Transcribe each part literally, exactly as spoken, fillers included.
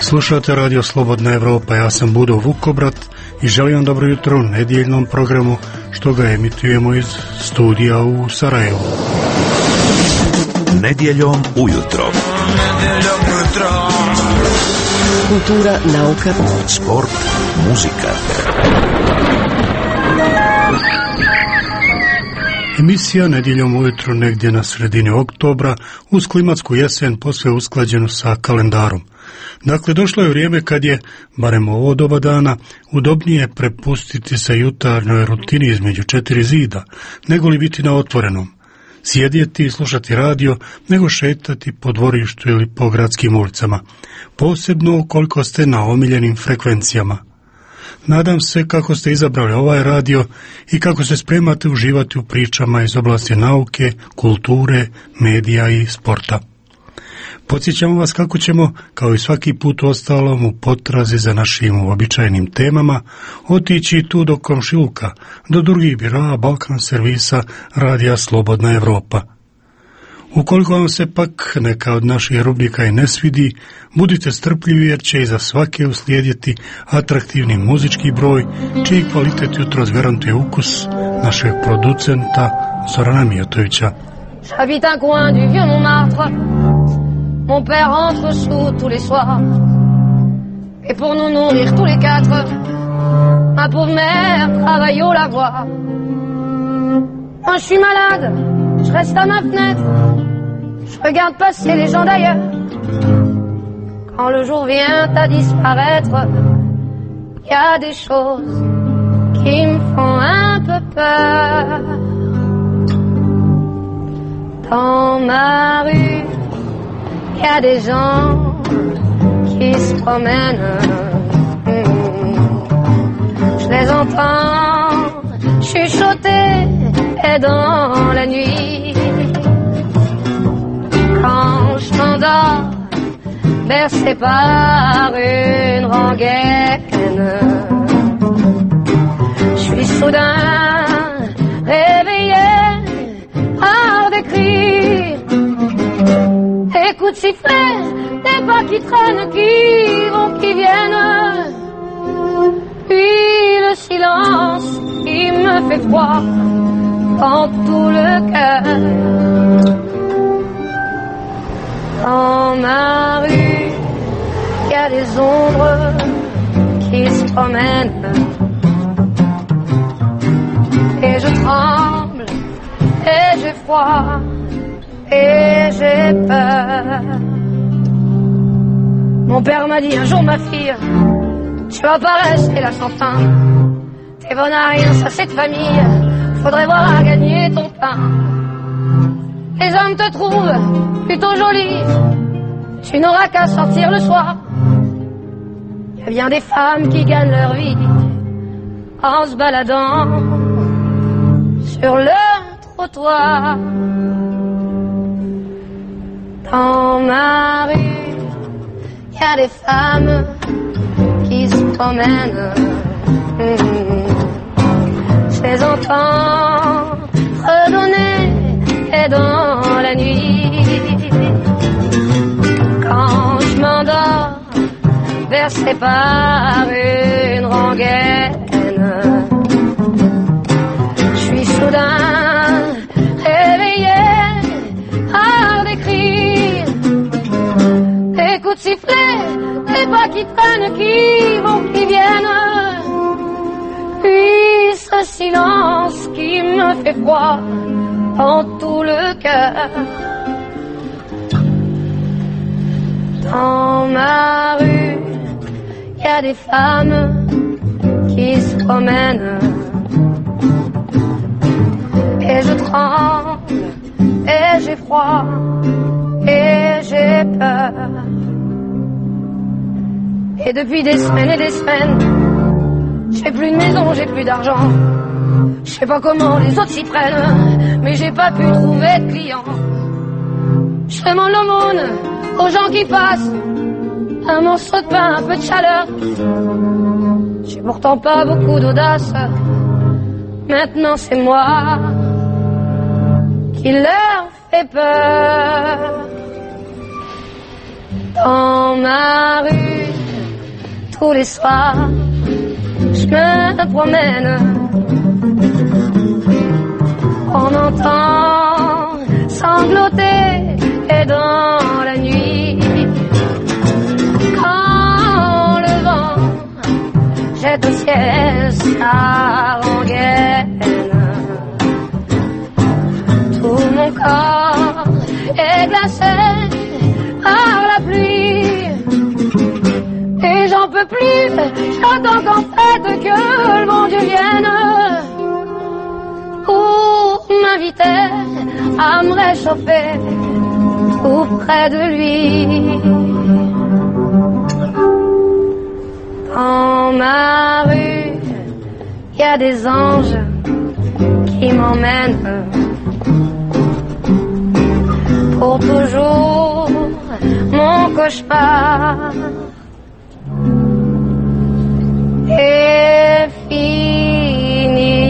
Slušate Radio Slobodna Evropa, ja sam Budo Vukobrat i želim vam dobro jutro u nedjeljnom programu što ga emitujemo iz studija u Sarajevu. Nedjeljom ujutro. Nedjeljom ujutro. Kultura, nauka, sport, muzika. Emisija Nedjeljom ujutro negdje na sredini oktobra uz klimatsku jesen posve usklađenu sa kalendarom. Dakle, došlo je vrijeme kad je, barem ovo doba dana, udobnije prepustiti se jutarnjoj rutini između četiri zida, nego li biti na otvorenom. Sjedjeti i slušati radio, nego šetati po dvorištu ili po gradskim ulicama, posebno ukoliko ste na omiljenim frekvencijama. Nadam se kako ste izabrali ovaj radio i kako se spremate uživati u pričama iz oblasti nauke, kulture, medija i sporta. Podsjećamo vas kako ćemo, kao i svaki put ostalom u potrazi za našim uobičajenim temama, otići tu do komšiluka, do drugih biroa Balkan servisa Radija Slobodna Evropa. Ukoliko vam se pak neka od naših rubrika i ne svidi, budite strpljivi jer će iza svake uslijediti atraktivni muzički broj, čiji kvalitet jutros garantuje ukus našeg producenta Zorana Mijatovića. J'habite un coin du vieux Montmartre. Mon père rentre sous tous les soirs. Et pour nous nourrir tous les quatre, ma pauvre mère travaille au lavoir. Quand je suis malade, je reste à ma fenêtre. Je regarde passer les gens d'ailleurs. Quand le jour vient à disparaître, il y a des choses qui me font un peu peur. Dans ma rue, il y a des gens qui se promènent. Je les entends chuchoter et dans la nuit. Quand je m'endors, bercé par une rengaine, je suis soudain réveillé par des cris. Écoute siffler, des pas qui traînent, qui vont, qui viennent. Puis le silence qui me fait froid dans tout le cœur. Dans ma rue, il y a des ombres qui se promènent. Et je tremble, et j'ai froid, et j'ai peur. Mon père m'a dit un jour, ma fille, tu vas pas rester là sans fin. T'es bonne à rien, ça c'est de famille, faudrait voir à gagner ton pain. Les hommes te trouvent plutôt jolie, tu n'auras qu'à sortir le soir. Il y a bien des femmes qui gagnent leur vie en se baladant sur le trottoir. Dans ma rue, il y a des femmes qui se promènent. Je les entends redonner et dans la nuit. Quand je m'endors, bercé par une rengaine, je suis soudain réveillé par des cris. Écoute siffler, les pas qui traînent, qui vont, qui viennent. Puis ce silence qui me fait froid dans tout le cœur. Dans ma rue, il y a des femmes qui se promènent. Et je tremble, et j'ai froid, et j'ai peur. Et depuis des semaines et des semaines, j'ai plus de maison, j'ai plus d'argent. Je sais pas comment les autres s'y prennent, mais j'ai pas pu trouver de clients. Je demande l'aumône aux gens qui passent, un morceau de pain, un peu de chaleur. J'ai pourtant pas beaucoup d'audace, maintenant c'est moi qui leur fait peur. Dans ma rue, tous les soirs, je me promène. On entend sangloter et dans la nuit, quand le vent jette au ciel sa rengaine, tout mon corps est glacé par la pluie et j'en peux plus, j'attends qu'en fait que le bon Dieu vienne pour m'inviter à me réchauffer tout près de lui. Dans ma rue, il y a des anges qui m'emmènent pour toujours mon cauchemar est fini.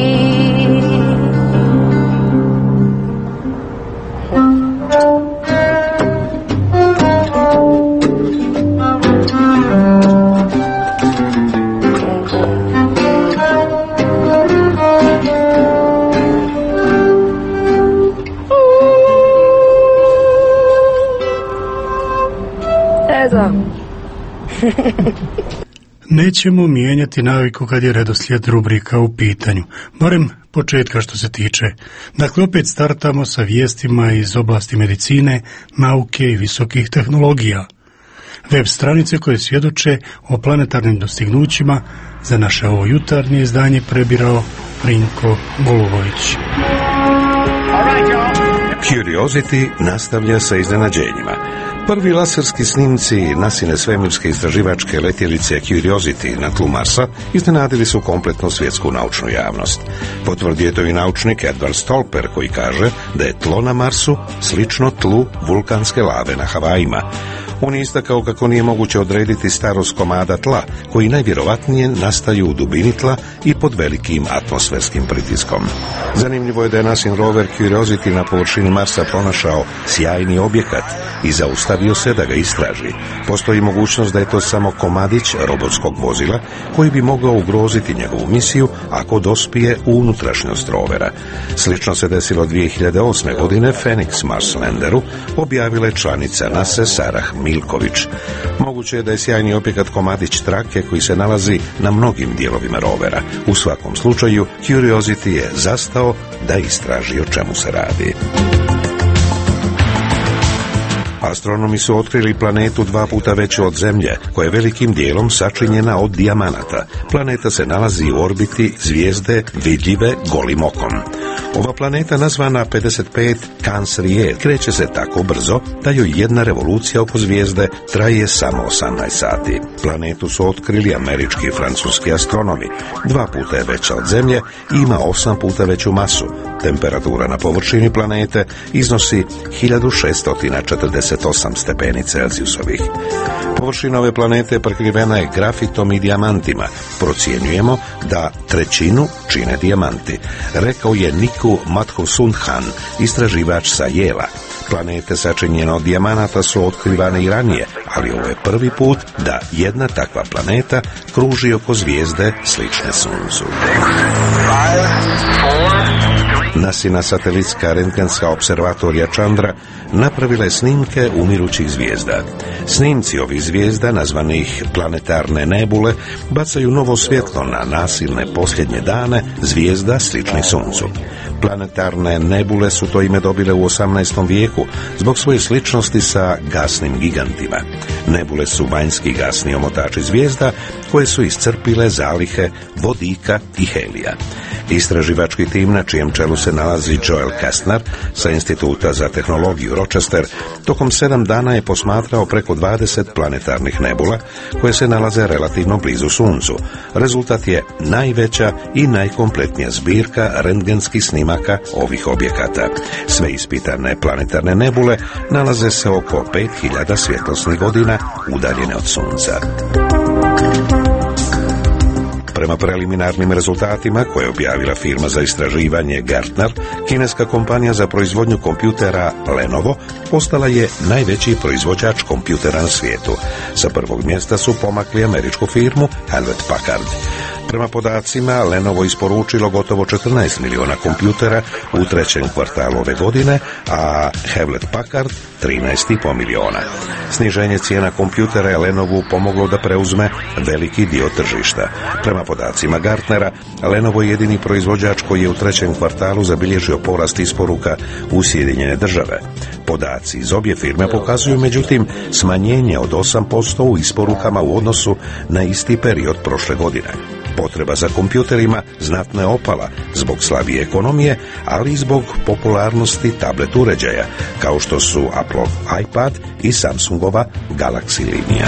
Nećemo mijenjati naviku kad je redoslijed rubrika u pitanju, barem početka što se tiče. Dakle, opet startamo sa vijestima iz oblasti medicine, nauke i visokih tehnologija. Web stranice koje svjedoče o planetarnim dostignućima za naše ovo jutarnje izdanje prebirao Rinko Golubović. Curiosity nastavlja sa iznenađenjima. Prvi laserski snimci nasine svemirske istraživačke letjelice Curiosity na tlu Marsa iznenadili su kompletnu svjetsku naučnu javnost. Potvrdio je to i naučnik Edward Stolper koji kaže da je tlo na Marsu slično tlu vulkanske lave na Havajima. On je istakao kako nije moguće odrediti starost komada tla, koji najvjerovatnije nastaju u dubini tla i pod velikim atmosferskim pritiskom. Zanimljivo je da je nasin rover Curiosity na površini Marsa pronašao sjajni objekat i zaustavio se da ga istraži. Postoji mogućnost da je to samo komadić robotskog vozila koji bi mogao ugroziti njegovu misiju ako dospije u unutrašnjost rovera. Slično se desilo dvije hiljade osme. godine Phoenix Mars landeru, objavila je članica NASA Sarah Milković. Moguće je da je sjajni objekat komadić trake koji se nalazi na mnogim dijelovima rovera. U svakom slučaju, Curiosity je zastao da istraži o čemu se radi. Astronomi su otkrili planetu dva puta veću od Zemlje, koja je velikim dijelom sačinjena od dijamanata. Planeta se nalazi u orbiti zvijezde vidljive golim okom. Ova planeta, nazvana pedeset pet Cancerier, kreće se tako brzo da joj jedna revolucija oko zvijezde traje samo osamnaest sati. Planetu su otkrili američki i francuski astronomi. Dva puta je veća od Zemlje i ima osam puta veću masu. Temperatura na površini planete iznosi hiljadu šesto četrdeset osam stepeni Celzijusovih. Površina ove planete prekrivena je grafitom i dijamantima. Procjenjujemo da trećinu čine dijamanti, rekao je Niku Mathosunhan, istraživač sa Yela. Planete sačinjene od dijamanata su otkrivane i ranije, ali ovo je prvi put da jedna takva planeta kruži oko zvijezde slične Suncu. Nasina satelitska rentgenska observatorija Chandra napravila je snimke umirućih zvijezda. Snimci ovih zvijezda, nazvanih planetarne nebule, bacaju novo svjetlo na nasilne posljednje dane zvijezda sličnih Suncu. Planetarne nebule su to ime dobile u osamnaestom vijeku zbog svoje sličnosti sa gasnim gigantima. Nebule su vanjski gasni omotači zvijezda koje su iscrpile zalihe vodika i helija. Istraživački tim na čijem čelu se nalazi Joel Kastner sa Instituta za tehnologiju Rochester tokom sedam dana je posmatrao preko dvadeset planetarnih nebula koje se nalaze relativno blizu Suncu. Rezultat je najveća i najkompletnija zbirka rentgenskih snimaka ovih objekata. Sve ispitane planetarne nebule nalaze se oko pet hiljada svjetlosnih godina udaljene od Sunca. Prema preliminarnim rezultatima koje je objavila firma za istraživanje Gartner, kineska kompanija za proizvodnju kompjutera Lenovo postala je najveći proizvođač kompjutera na svijetu. Sa prvog mjesta su pomakli američku firmu Hewlett Packard. Prema podacima, Lenovo isporučilo gotovo četrnaest miliona kompjutera u trećem kvartalu ove godine, a Hewlett Packard trinaest i pol miliona. Sniženje cijena kompjutera je Lenovu pomoglo da preuzme veliki dio tržišta. Prema podacima Gartnera, Lenovo je jedini proizvođač koji je u trećem kvartalu zabilježio porast isporuka u Sjedinjene države. Podaci iz obje firme pokazuju međutim smanjenje od osam posto u isporukama u odnosu na isti period prošle godine. Potreba za kompjuterima znatno je opala zbog slabije ekonomije, ali i zbog popularnosti tablet uređaja, kao što su Appleov iPad i Samsungova Galaxy linija.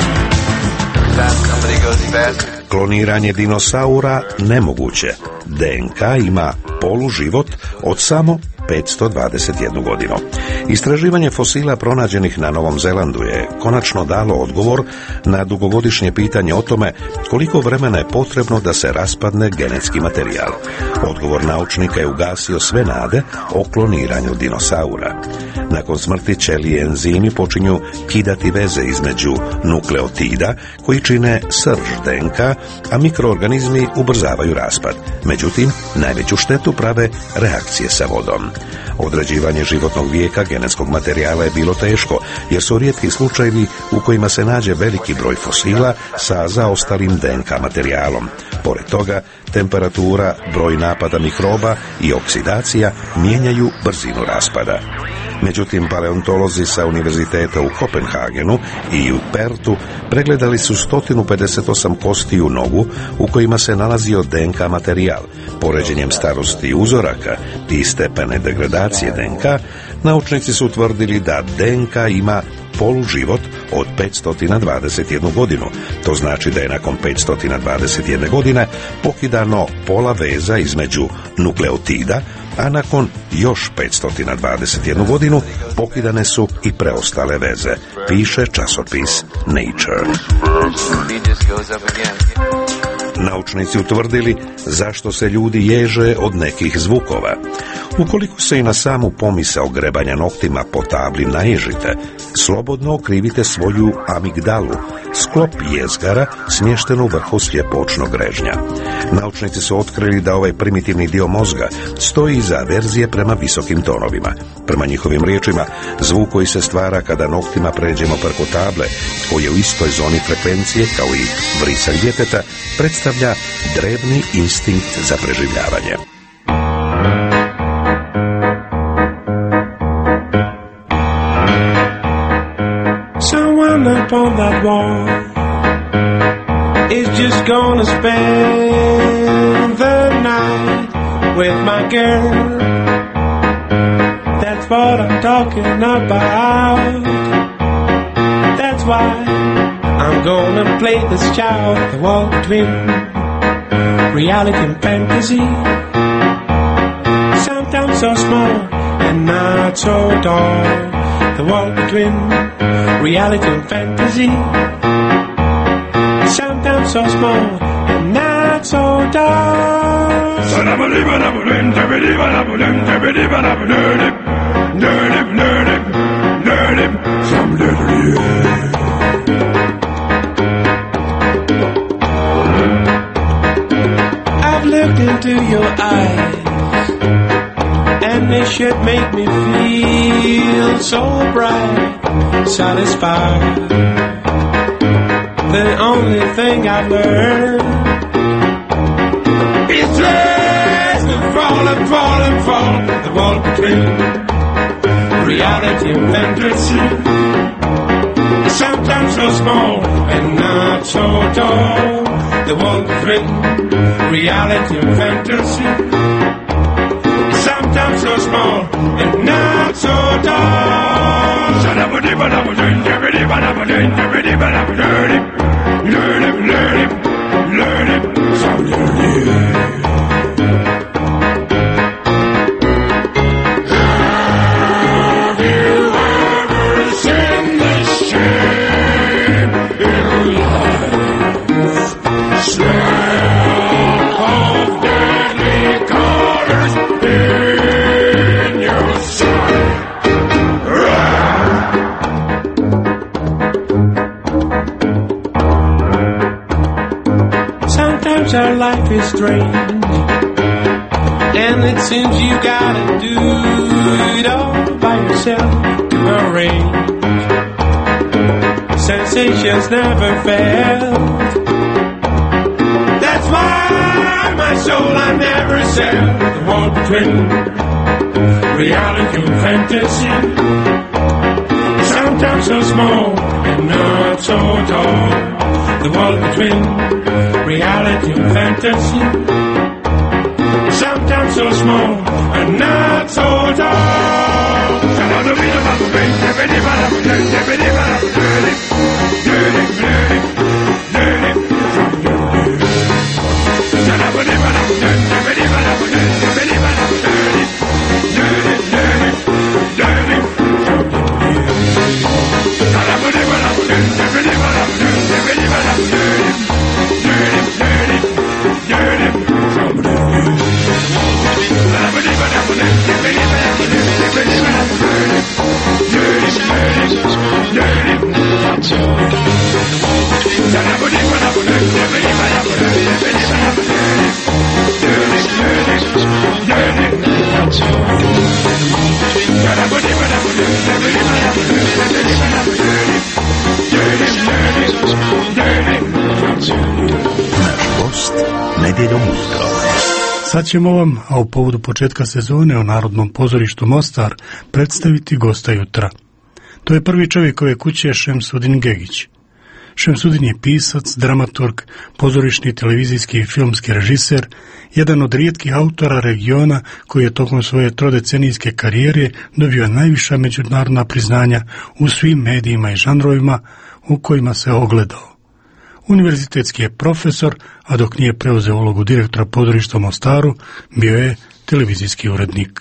Kloniranje dinosaura nemoguće. D N K ima poluživot od samo petsto dvadeset jednu godinu. Istraživanje fosila pronađenih na Novom Zelandu je konačno dalo odgovor na dugogodišnje pitanje o tome koliko vremena je potrebno da se raspadne genetski materijal. Odgovor naučnika je ugasio sve nade o kloniranju dinosaura. Nakon smrti ćelije i enzimi počinju kidati veze između nukleotida koji čine srž D N K, a mikroorganizmi ubrzavaju raspad. Međutim, najveću štetu prave reakcije sa vodom. Određivanje životnog vijeka genetskog materijala je bilo teško, jer su rijetki slučajevi u kojima se nađe veliki broj fosila sa zaostalim D N K materijalom. Pored toga, temperatura, broj napada mikroba i oksidacija mijenjaju brzinu raspada. Međutim, paleontolozi sa univerziteta u Kopenhagenu i u Pertu pregledali su sto pedeset osam kosti u nogu u kojima se nalazio D N K materijal. Poređenjem starosti uzoraka i stepene degradacije D N K, naučnici su utvrdili da D N K ima poluživot od petsto dvadeset jednu godinu. To znači da je nakon petsto dvadeset jedne godine pokidano pola veza između nukleotida, a nakon još petsto dvadeset jednu godinu pokidane su i preostale veze, piše časopis Nature. Naučnici utvrdili zašto se ljudi ježe od nekih zvukova. Ukoliko se i na samu pomisao grebanja noktima po tabli naježite, slobodno okrivite svoju amigdalu, sklop jezgara smješten u vrhu sljepočnog režnja. Naučnici su otkrili da ovaj primitivni dio mozga stoji iza averzije prema visokim tonovima. Prema njihovim riječima, zvuk koji se stvara kada noktima pređemo preko table, koji je u istoj zoni frekvencije kao i vrisalj djeteta, predstavlja drevni instinkt za preživljavanje. Someone up on that wall is just gonna spend the night with my girl. That's what I'm talking about. That's why I'm gonna play this child, the wall between reality and fantasy. Sometimes so small and not so tall, the wall between reality and fantasy. Sometimes so small and not so tall. I've looked into your eyes, and they should make me feel so bright, satisfied. The only thing I've learned is just to fall and fall and fall, the wall between reality and fantasy. Sometimes so small and not so tall, the wall between reality and fantasy. Sometimes so small and not so tall. Learn it, learn it, learn it, so learn it. Have you ever seen this shame in life? Slave. Sometimes our life is strange, and it seems you gotta do it all by yourself to arrange. Sensations never fail. That's why my soul I never sell. The wall between reality and fantasy, sometimes so small and not so tall. The wall between reality and fantasy, sometimes so small and not so tall. Sad ćemo vam, a u povodu početka sezone o Narodnom pozorištu Mostar, predstaviti gosta jutra. To je prvi čovjek ove kuće, Šemsudin Gegić. Šemsudin je pisac, dramaturg, pozorišni, televizijski i filmski režiser, jedan od rijetkih autora regiona koji je tokom svoje trodecenijske karijere dobio najviša međunarodna priznanja u svim medijima i žanrovima u kojima se ogledao. Univerzitetski je profesor, a dok nije preuzeo ulogu direktora pozorišta u Mostaru, bio je televizijski urednik.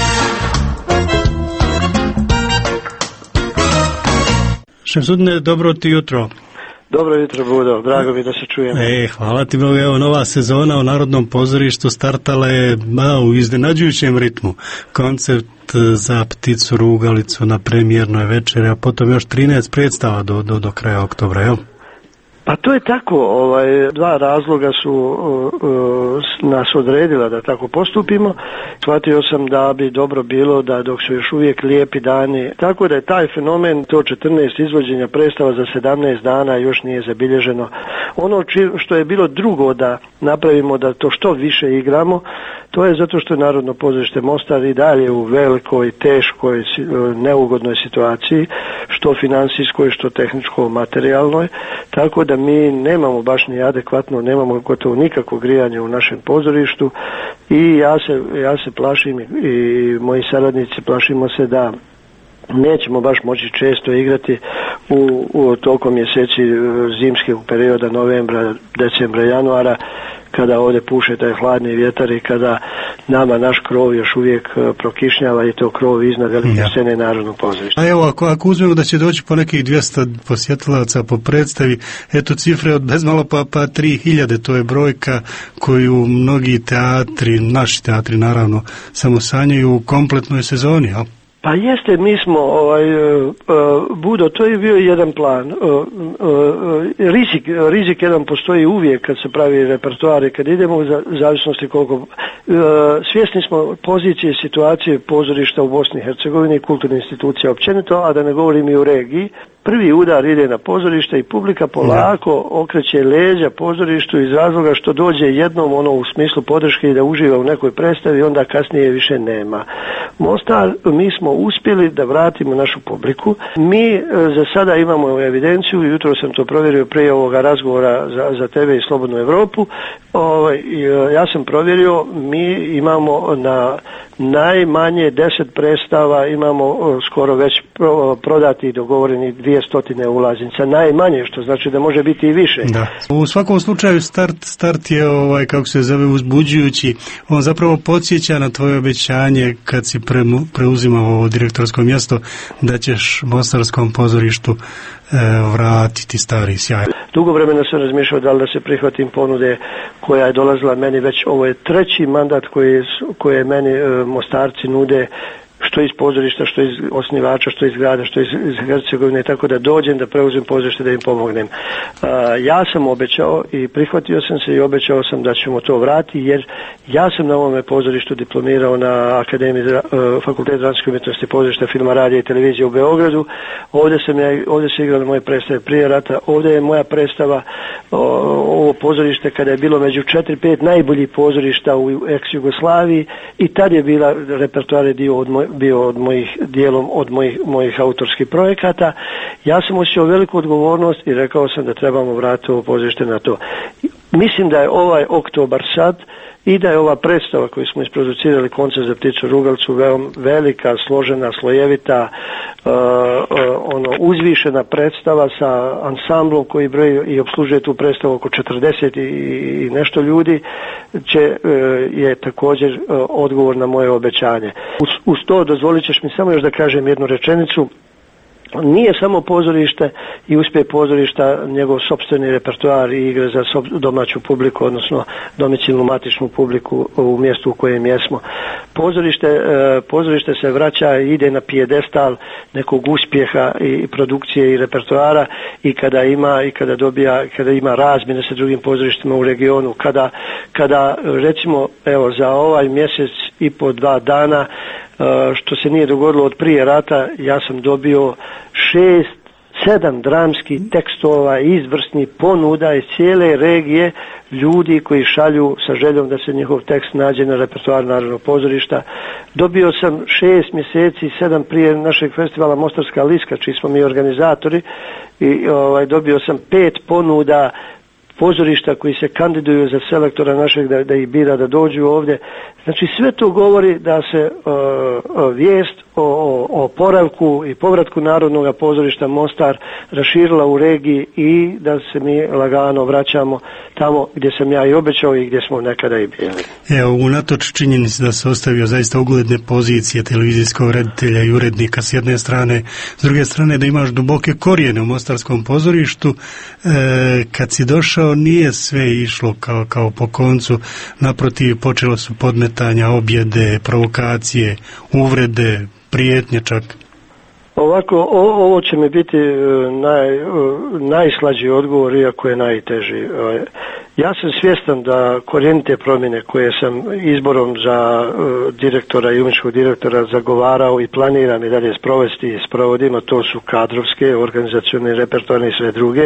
Šemsudine, dobro ti jutro. Dobro jutro, Budo, drago mi da se čujemo. E, hvala ti Bogu, evo nova sezona u Narodnom pozorištu startala je a, u iznenađujućem ritmu. Koncept za Pticu Rugalicu na premijernoj večeri, a potom još trinaest predstava do, do, do kraja oktobra, jel? Pa to je tako, ovaj, dva razloga su uh, uh, nas odredila da tako postupimo. Shvatio sam da bi dobro bilo da dok su još uvijek lijepi dani, tako da je taj fenomen, to četrnaest izvođenja predstava za sedamnaest dana još nije zabilježeno. Ono či, što je bilo drugo da napravimo da to što više igramo, to je zato što je Narodno pozorište Mostar i dalje u velikoj, teškoj, neugodnoj situaciji, što financijskoj, što tehničko-materijalnoj, tako da mi nemamo baš ni adekvatno, nemamo gotovo nikakvo grijanje u našem pozorištu i ja se, ja se plašim i moji saradnici plašimo se da nećemo baš moći često igrati u, u tokom mjeseci zimskog perioda, novembra, decembra, januara, kada ovdje puše taj hladni vjetar i kada nama naš krov još uvijek prokišnjava i to krov iznad velike ja. scene Narodnog pozorišta. A evo, ako, ako uzmemo da će doći po nekih dvjesto posjetilaca po predstavi, eto cifre od bezmalo pa, pa tri hiljade, to je brojka koju mnogi teatri, naši teatri naravno, samo sanjaju u kompletnoj sezoni, jel? Pa jeste, mi smo, ovaj, uh, Budo, to je bio jedan plan. Uh, uh, rizik, rizik jedan postoji uvijek kad se pravi repertoar i kad idemo u zavisnosti koliko... Uh, svjesni smo pozicije i situacije pozorišta u Bosni i Hercegovini, kulturne institucije općenito, a da ne govorim i u regiji. Prvi udar ide na pozorište i publika polako okreće leđa pozorištu iz razloga što dođe jednom ono u smislu podrške i da uživa u nekoj predstavi, onda kasnije više nema. Mostar, mi smo uspjeli da vratimo našu publiku. Mi e, za sada imamo evidenciju, jutro sam to provjerio prije ovoga razgovora za, za tebe i Slobodnu Europu. O, e, ja sam provjerio, mi imamo na najmanje deset predstava, imamo o, skoro već pro, prodati i dogovoreni dvije stotine ulaznica, najmanje, što znači da može biti i više. Da. U svakom slučaju start, start je ovaj, kako se zove, uzbuđujući. On zapravo podsjeća na tvoje obećanje kad si pre, preuzimao ovo direktorsko mjesto da ćeš Mostarskom pozorištu e, vratiti stari sjaj. Dugo vremena sam razmišljao da li da se prihvatim ponude koja je dolazila meni već, ovo je treći mandat koji, koje meni e, Mostarci nude, što iz pozorišta, što iz osnivača, što iz grada, što iz, iz Hercegovine, tako da dođem da preuzem pozorište, da im pomognem. Uh, ja sam obećao i prihvatio sam se i obećao sam da ćemo to vratiti, jer ja sam na ovome pozorištu diplomirao na Akademiji uh, Fakultet dramske umjetnosti pozorišta, filma, radija i televizije u Beogradu. Ovdje sam ja, ovdje se igrali moje predstave prije rata, ovdje je moja predstava uh, ovo pozorište kada je bilo među četiri pet najboljih pozorišta u ex-Jugoslaviji, i tad je bila repertoar dio od moj, bio od mojih dijelom od mojih, mojih autorskih projekata. Ja sam osjećao veliku odgovornost i rekao sam da trebamo vratiti ovo pozorište na to. Mislim da je ovaj oktobar sad i da je ova predstava koju smo isproducirali, Koncert za pticu rugalcu, veoma velika, složena, slojevita, uh, uh, ono uzvišena predstava sa ansamblom koji broji i obslužuje tu predstavu oko četrdeset i, i nešto ljudi, će, uh, je također uh, odgovor na moje obećanje. Uz, uz to dozvolit ćeš mi samo još da kažem jednu rečenicu. Nije samo pozorište i uspjeh pozorišta njegov sopstveni repertoar i igre za domaću publiku, odnosno domicilnu matičnu publiku u mjestu u kojem jesmo. Pozorište, pozorište se vraća i ide na pijedestal nekog uspjeha i produkcije i repertoara, i kada ima i kada dobija, kada ima razmjene sa drugim pozorištima u regionu, kada, kada recimo evo za ovaj mjesec i po dva dana, što se nije dogodilo od prije rata, ja sam dobio šest, sedam dramskih tekstova izvrsnih ponuda iz cijele regije, ljudi koji šalju sa željom da se njihov tekst nađe na repertoar Narodnog pozorišta. Dobio sam šest mjeseci, sedam prije našeg festivala Mostarska liska, čiji smo mi organizatori, i ovaj, dobio sam pet ponuda pozorišta koji se kandiduju za selektora našeg da, da ih bira da dođu ovdje. Znači sve to govori da se uh, vijest o, o oporavku i povratku Narodnog pozorišta Mostar raširila u regiji i da se mi lagano vraćamo tamo gdje sam ja i obećao i gdje smo nekada i bili. Evo, unatoč činjenici da se ostavio zaista ugledne pozicije televizijskog reditelja i urednika s jedne strane, s druge strane da imaš duboke korijene u Mostarskom pozorištu, e, kad si došao nije sve išlo kao, kao po koncu, naprotiv počelo su podmetanja, objede, provokacije, uvrede, prijetnje čak. Ovako, o, ovo će mi biti naj, najslađi odgovor, iako je najteži. Ja sam svjestan da korijenite promjene koje sam izborom za direktora i umjetničkog direktora zagovarao i planiram i dalje sprovesti i sprovodimo, to su kadrovske, organizacione, repertoarne i sve druge,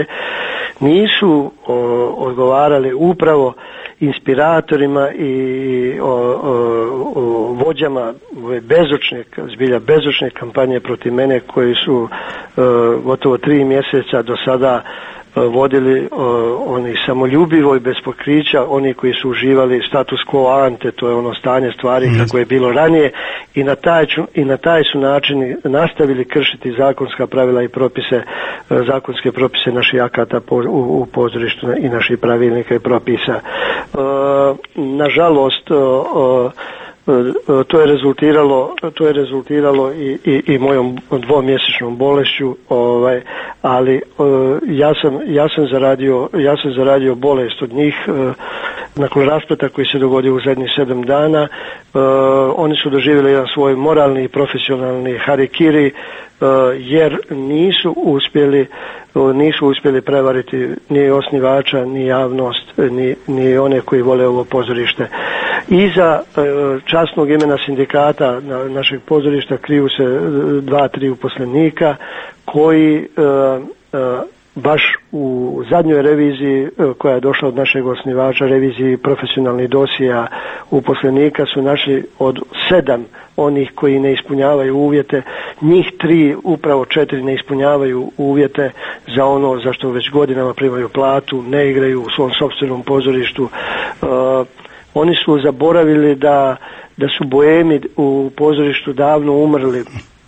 nisu o, odgovarali upravo inspiratorima i o, o, o vođama bezočne, zbilja bezočne kampanje protiv mene koji su uh, gotovo tri mjeseca do sada uh, vodili uh, oni samoljubivo i bez pokrića, oni koji su uživali status quo ante, to je ono stanje stvari mm. kako je bilo ranije, i na taj, i na taj su način nastavili kršiti zakonska pravila i propise, uh, zakonske propise naših akata po, u, u pozorištu i naših pravilnika i propisa. Uh, nažalost, uh, uh, to je rezultiralo to je rezultiralo i, i, i mojom dvomjesečnom bolešću, ovaj, ali uh, ja sam ja sam zaradio ja sam zaradio bolest od njih uh, nakon raspleta koji se dogodio u zadnjih sedam dana. Uh, oni su doživjeli jedan svoj moralni i profesionalni harikiri, uh, jer nisu uspjeli uh, nisu uspjeli prevariti ni osnivača, ni javnost, ni, ni one koji vole ovo pozorište. Iza uh, časnog imena sindikata na, našeg pozorišta kriju se dva, tri uposlenika koji uh, uh, baš u zadnjoj reviziji koja je došla od našeg osnivača, reviziji profesionalnih dosija uposlenika, su našli od sedam onih koji ne ispunjavaju uvjete, njih tri, upravo četiri ne ispunjavaju uvjete za ono za što već godinama primaju platu, ne igraju u svom sopstvenom pozorištu. Uh, oni su zaboravili da, da su boemi u pozorištu davno umrli.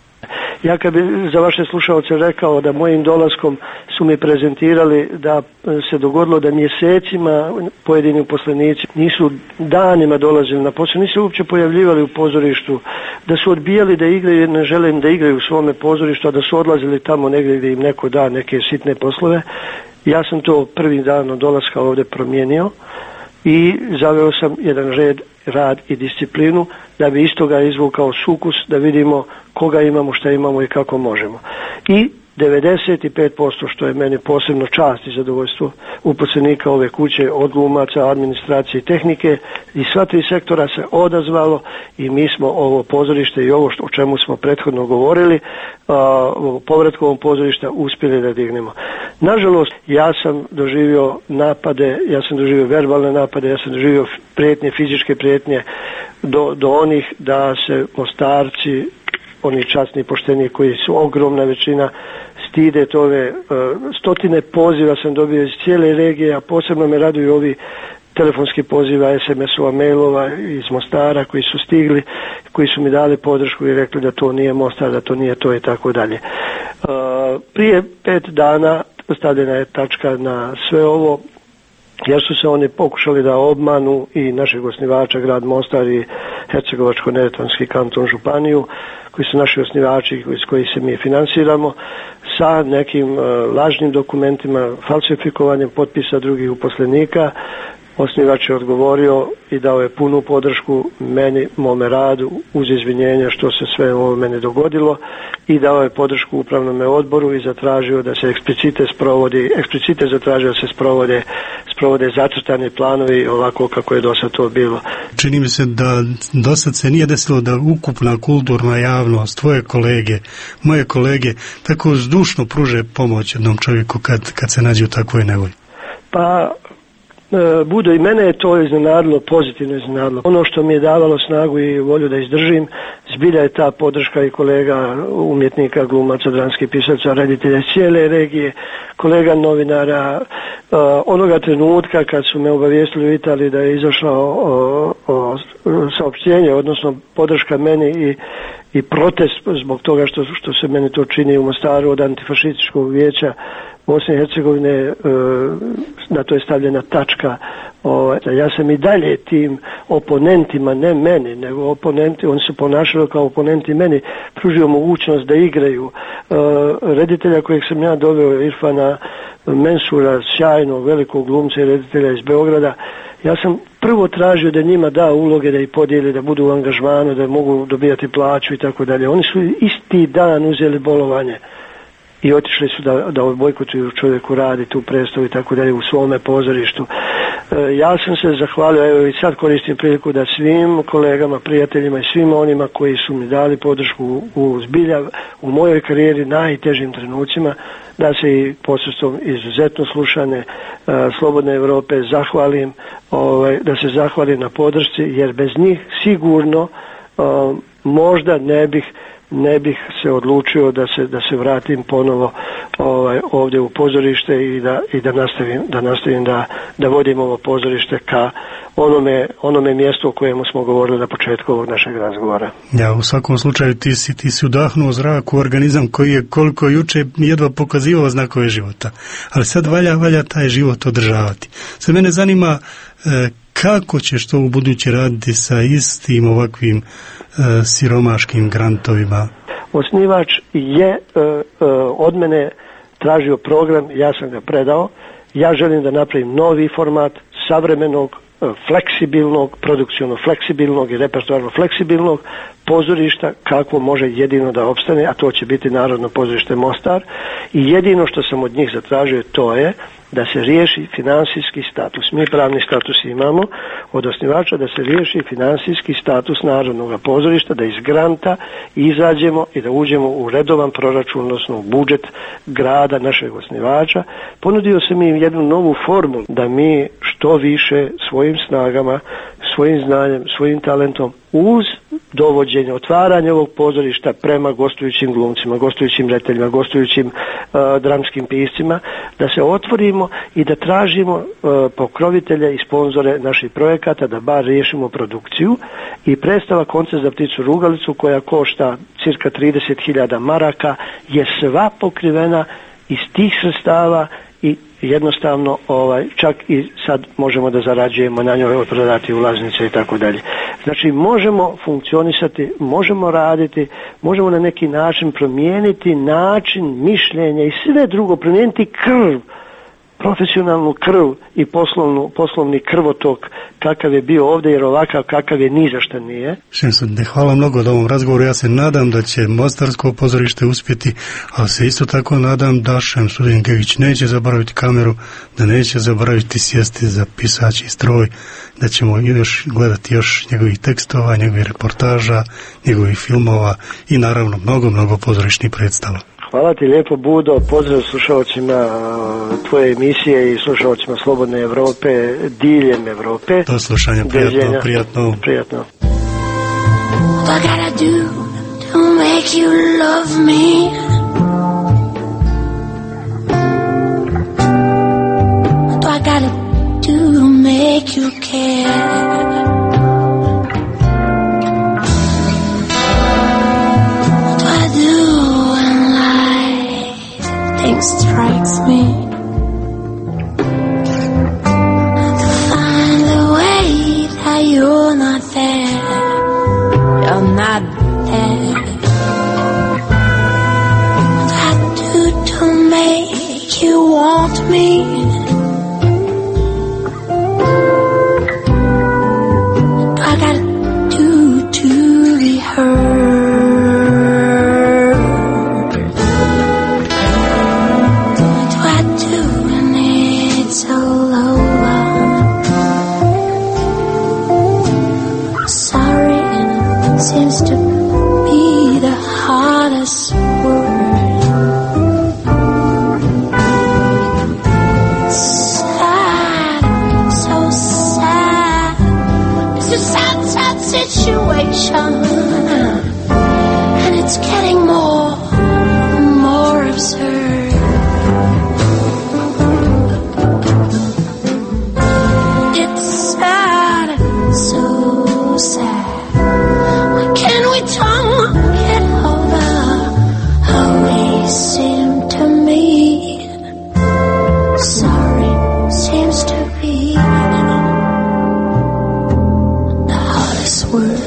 Ja kad bi za vaše slušalce rekao da mojim dolaskom su mi prezentirali da se dogodilo da mjesecima pojedini uposlenici nisu danima dolazili na posao, nisu uopće pojavljivali u pozorištu, da su odbijali da igraju, ne želim da igraju u svome pozorištu, a da su odlazili tamo negdje gdje im neko da neke sitne poslove. Ja sam to prvi dan od dolaska ovdje promijenio. i zaveo sam jedan red, rad i disciplinu da bi iz toga izvukao sukus, da vidimo koga imamo, šta imamo i kako možemo. I devedeset pet posto, što je meni posebno čast i zadovoljstvo, uposlenika ove kuće, od glumaca, administracije i tehnike, i sva tri sektora se odazvalo i mi smo ovo pozorište i ovo što, o čemu smo prethodno govorili, uh, povratku ovog pozorišta uspjeli da dignemo. Nažalost, ja sam doživio napade, ja sam doživio verbalne napade, ja sam doživio prijetnje, fizičke prijetnje do, do onih da se Mostarci, oni časni i pošteni koji su ogromna većina, stide tove, stotine poziva sam dobio iz cijele regije, a posebno me raduju ovi telefonski poziva, es em es-ova, mailova iz Mostara koji su stigli, koji su mi dali podršku i rekli da to nije Mostar, da to nije to i tako dalje. Prije pet dana stavljena je tačka na sve ovo, jer su se oni pokušali da obmanu i našeg osnivača, grad Mostar i Hercegovačko-neretvanski kanton županiju, koji su naši osnivači s kojih se mi finansiramo, sa nekim uh, lažnim dokumentima, falsifikovanjem potpisa drugih uposlenika. Osnivač je odgovorio i dao je punu podršku meni, mome radu, uz izvinjenje što se sve ovo meni dogodilo, i dao je podršku upravnome odboru i zatražio da se eksplicite sprovodi, eksplicite zatražio da se sprovode, sprovode zacrtani planovi ovako kako je do sad to bilo. Čini mi se da do sad se nije desilo da ukupna kulturna javnost, tvoje kolege, moje kolege, tako zdušno pruže pomoć jednom čovjeku kad, kad se nađe u takvoj nevolji. Pa Budo, i mene je to iznenadilo, pozitivno iznenadilo. Ono što mi je davalo snagu i volju da izdržim, zbilja je ta podrška i kolega umjetnika, glumaca, dramskih pisaca, reditelja iz cijele regije, kolega novinara, uh, onoga trenutka kad su me obavijestili u Italiji da je izašlo o, o, saopštenje, odnosno podrška meni i, i protest zbog toga što, što se meni to čini u Mostaru od antifašističkog vijeća Bosne i Hercegovine, na to je stavljena tačka. Ja sam i dalje tim oponentima, ne meni, nego oponenti, oni su ponašali kao oponenti meni, pružio mogućnost da igraju. Reditelja kojeg sam ja doveo, Irfana Mensura, sjajnog, velikog glumca i reditelja iz Beograda, ja sam prvo tražio da njima da uloge, da ih podijeli, da budu u angažmanu, da mogu dobijati plaću i tako dalje. Oni su isti dan uzeli bolovanje i otišli su da, da bojkotuju čovjeku radi tu predstavu i tako dalje u svome pozorištu. E, ja sam se zahvalio, evo i sad koristim priliku da svim kolegama, prijateljima i svima onima koji su mi dali podršku u, u zbilja u mojoj karijeri najtežim trenucima, da se i posredstvom izuzetno slušane e, Slobodne Europe zahvalim, ovaj, da se zahvalim na podršci, jer bez njih sigurno e, možda ne bih ne bih se odlučio da se da se vratim ponovo ovaj ovdje u pozorište i da i da nastavim da nastavim da da vodim ovo pozorište ka onome onome mjestu o kojemu smo govorili na početku ovog našeg razgovora. Ja, u svakom slučaju ti si ti si udahnuo zrak u organizam koji je koliko juče jedva pokazivao znakove života. Ali sad valja valja taj život održavati. Sad mene zanima e, kako ćeš to u buduće raditi sa istim ovakvim e, siromaškim grantovima? Osnivač je e, e, od mene tražio program, ja sam ga predao. Ja želim da napravim novi format savremenog, e, fleksibilnog, produkciono fleksibilnog i repertoarno fleksibilnog pozorišta kako može jedino da opstane, a to će biti Narodno pozorište Mostar. I jedino što sam od njih zatražio to je da se riješi finansijski status. Mi pravni status imamo od osnivača, da se riješi finansijski status Narodnog pozorišta, da iz granta izađemo i da uđemo u redovan proračun, odnosno u budžet grada našeg osnivača. Ponudio sam im jednu novu formulu da mi što više svojim snagama, svojim znanjem, svojim talentom uz dovođenje, otvaranje ovog pozorišta prema gostujućim glumcima, gostujućim rediteljima, gostujućim uh, dramskim piscima, da se otvorimo i da tražimo uh, pokrovitelje i sponzore naših projekata, da bar riješimo produkciju. I predstava Koncert za pticu rugalicu, koja košta cirka trideset hiljada maraka, je sva pokrivena iz tih sredstava i jednostavno ovaj čak i sad možemo da zarađujemo na njoj, prodati ulaznice i tako dalje. Znači možemo funkcionisati, možemo raditi, možemo na neki način promijeniti način mišljenja i sve drugo, promijeniti krv profesionalnu krv i poslovnu, poslovni krvotok kakav je bio ovdje, jer ovakav kakav je ni za šta nije. Šemsuddine, hvala mnogo na ovom razgovoru. Ja se nadam da će Mostarsko pozorište uspjeti, ali se isto tako nadam da Šemsuddin Gegić neće zaboraviti kameru, da neće zaboraviti sjesti za pisaći stroj, da ćemo još gledati još njegovih tekstova, njegovih reportaža, njegovih filmova i naravno mnogo, mnogo pozorišnih predstava. Hvala ti lijepo, Budo, pozdrav slušalcima tvoje emisije i slušalcima Slobodne Evrope diljem Evrope. Do slušanja, prijatno, prijatno. Prijatno. What I gotta do to make you love me? What do I gotta do to make you care? Strikes me to find the way that you're not there, you're not there. What I do to make you want me? What I gotta do to be heard? Seems to be the hardest word. Sad, so sad. It's a sad, sad situation, and it's getting more and more absurd. It's sad, so sad. Can we talk it over how we seem to meet? Sorry seems to be the hardest word.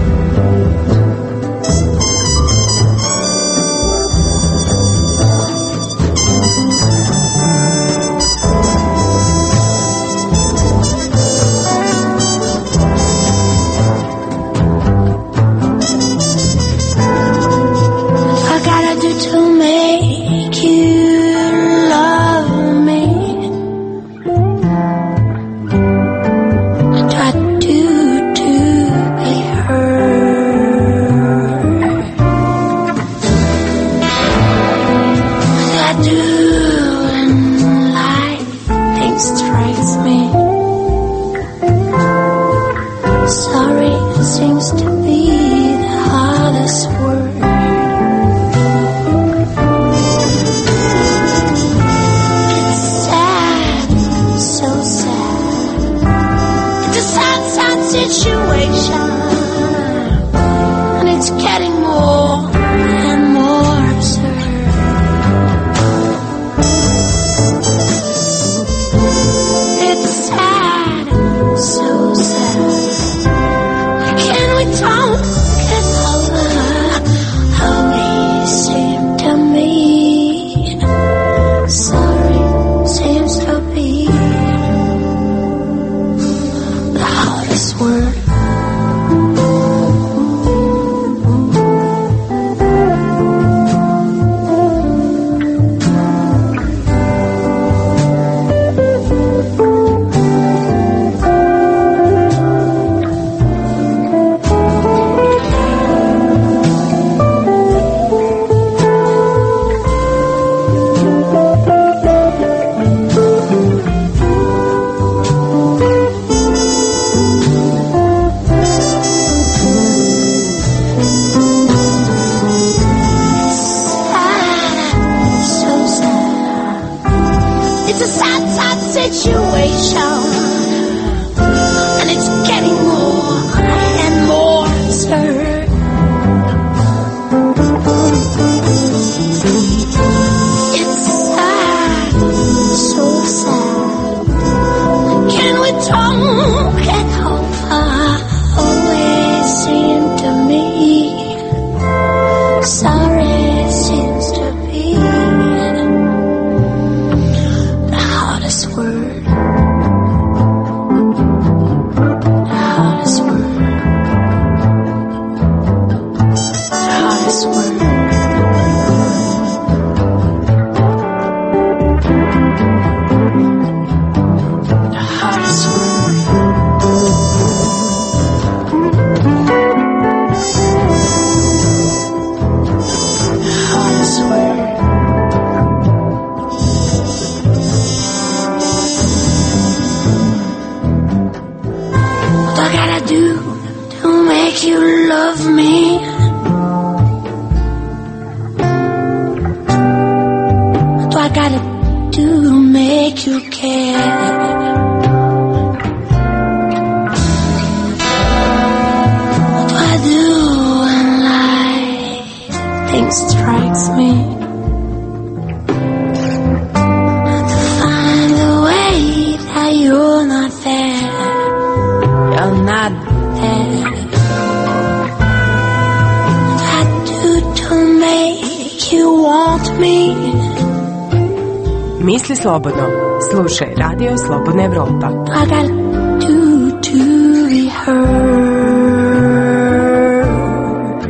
To make you love me, what do I do to be heard? What do I do when life strikes me? Sorry seems to be the hardest word. Situation, and it's getting more and more absurd. It's sad, so sad. Can we talk it over how we seem to meet? Sorry seems to be the hardest word. do I gotta do to make you love me? What do I gotta do to make you care? What do I do when lightning strikes me? You're not there, you're not there. What I do to make you want me? Misli slobodno, slušaj Radio Slobodna Evropa. I gotta do to be heard.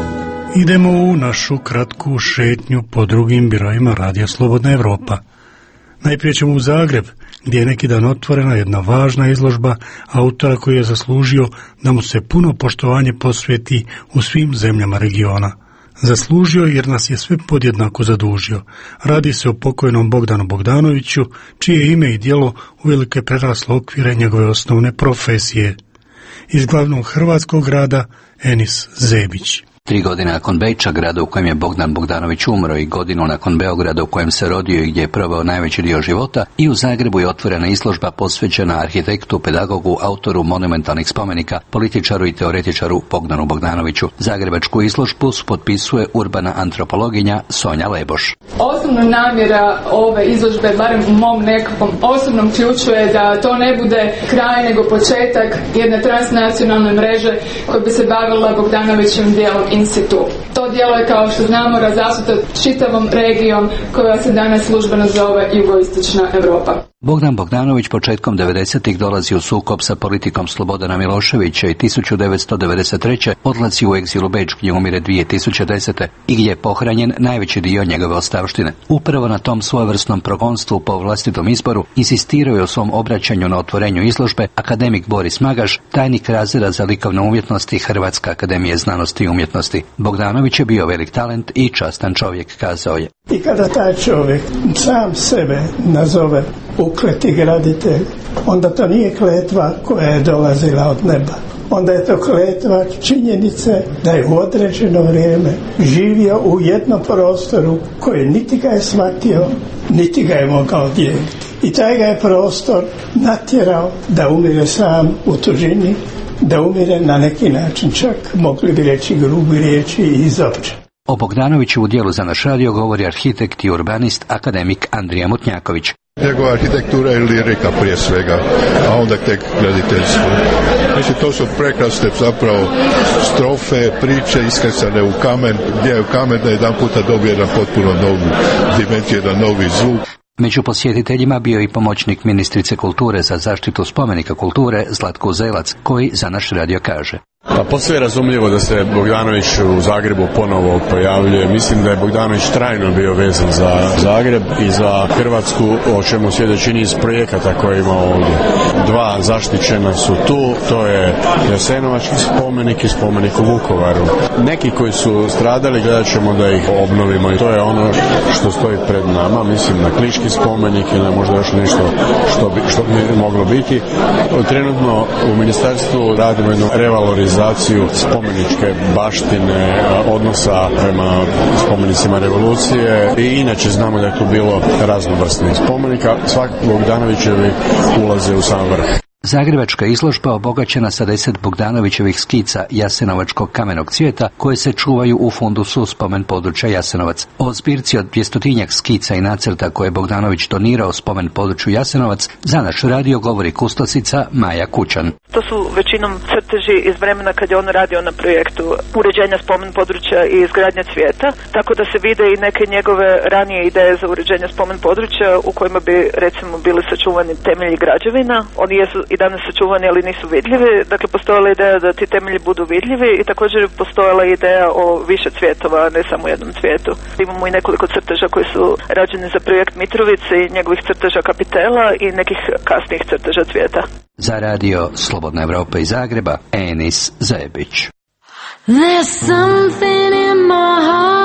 Idemo u našu kratku šetnju po drugim biroima Radio Slobodna Evropa. Najprije ćemo u Zagreb, gdje je neki dan otvorena jedna važna izložba autora koji je zaslužio da mu se puno poštovanje posveti u svim zemljama regiona. Zaslužio jer nas je sve podjednako zadužio. Radi se o pokojnom Bogdanu Bogdanoviću, čije ime i djelo uvelike preraslo okvire njegove osnovne profesije. Iz glavnog hrvatskog grada Enis Zebić. Tri godine nakon Beča, grada u kojem je Bogdan Bogdanović umro, i godinu nakon Beograda u kojem se rodio i gdje je proveo najveći dio života, i u Zagrebu je otvorena izložba posvećena arhitektu, pedagogu, autoru monumentalnih spomenika, političaru i teoretičaru Bogdanu Bogdanoviću. Zagrebačku izložbu potpisuje urbana antropologinja Sonja Leboš. Osnovna namjera ove izložbe, barem u mom nekakvom osobnom ključu, je da to ne bude kraj nego početak jedne transnacionalne mreže koja bi se bavila Bogdanovićem djelom in situ. To djelo je, kao što znamo, razasuto čitavom regijom koja se danas službeno zove Jugoistočna Europa. Bogdan Bogdanović početkom devedesetih dolazi u sukob sa politikom Slobodana Miloševića i tisuću devetsto devedeset treće odlazi u egzil u Beč, gdje umire dvije tisuće desete i gdje je pohranjen najveći dio njegove ostavštine. Upravo na tom svojevrsnom progonstvu po vlastitom izboru insistirao je u svom obraćanju na otvorenju izložbe akademik Boris Magaš, tajnik razreda za likovne umjetnosti Hrvatske akademije znanosti i umjetnosti. Bogdanović je bio velik talent i častan čovjek, kazao je. I kada taj čovjek sam sebe nazove ukleti graditelj, onda to nije kletva koja je dolazila od neba. Onda je to kletva činjenice da je u određeno vrijeme živio u jednom prostoru koji niti ga je shvatio, niti ga je mogao dijeliti. I taj ga je prostor natjerao da umire sam u tuđini, da umire na neki način, čak mogli bi reći grubi riječi i izopće. O Bogdanoviću u dijelu za naš radio govori arhitekt i urbanist akademik Andrija Mutnjaković. Njegova arhitektura je lirika prije svega, a onda tek graditeljstvo. Mislim, to su prekrasne zapravo strofe, priče iskresane u kamen, gdje je u kamen da jedan puta dobije jedan potpuno novu dimenziju, jedan novi zvuk. Među posjetiteljima bio i pomoćnik ministrice kulture za zaštitu spomenika kulture Zlatko Zelac, koji za naš radio kaže. Pa posve je razumljivo da se Bogdanović u Zagrebu ponovo pojavljuje. Mislim da je Bogdanović trajno bio vezan za Zagreb i za Hrvatsku, o čemu svjedoči niz projekata koje ima ovdje. Dva zaštićena su tu, to je Jasenovački spomenik i spomenik u Vukovaru. Neki koji su stradali, gledat ćemo da ih obnovimo i to je ono što stoji pred nama. Mislim na Kliški spomenik i na možda još nešto što bi, što bi moglo biti. Trenutno u ministarstvu radimo jednu revalorizaciju spomeničke baštine, odnosa prema spomenicima revolucije i inače znamo da je tu bilo raznovrsnih spomenika. Svakako Bogdanovićevi ulaze u sam vrh. Zagrebačka izložba obogaćena sa deset Bogdanovićevih skica jasenovačkog kamenog cvijeta koje se čuvaju u fundusu spomen područja Jasenovac. O zbirci od dvjestotinjak skica i nacrta koje je Bogdanović donirao spomen području Jasenovac za naš radio govori kustosica Maja Kućan. To su većinom crteži iz vremena kad je on radio na projektu uređenja spomen područja i izgradnja cvijeta, tako da se vide i neke njegove ranije ideje za uređenje spomen područja u kojima bi recimo bili sačuvani temelji građevina. Oni jesu i danas sačuvani, ali nisu vidljivi. Dakle, postojala ideja da ti temelji budu vidljivi i također je postojala ideja o više cvjetova, a ne samo jednom cvijetu. Imamo i nekoliko crteža koji su rađeni za projekt Mitrovice i njegovih crteža kapitela i nekih kasnijih crteža cvijeta. Za radio Slobodna Evropa iz Zagreba, Enis Zebić. There's something in my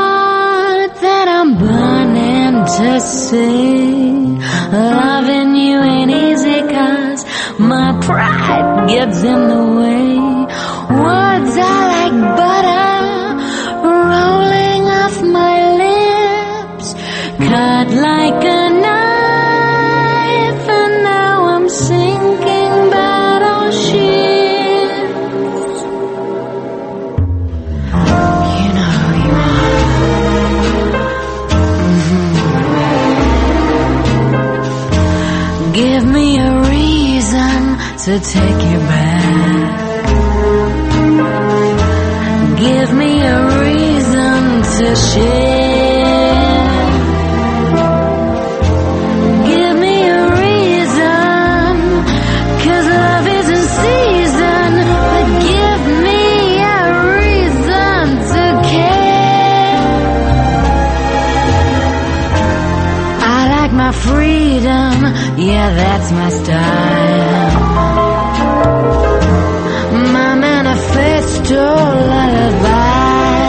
heart that I'm burning to see. Loving you ain't easy 'cause My pride gets in the way. Words are like butter rolling off my lips, cut like a knife, and now I'm sinking battleships. You know who you are. Mm-hmm. Give me a reason to take you back. Give me a reason to share. Give me a reason, 'cause love isn't season, but give me a reason to care. I like my freedom, yeah, that's my style. My manifesto lullaby.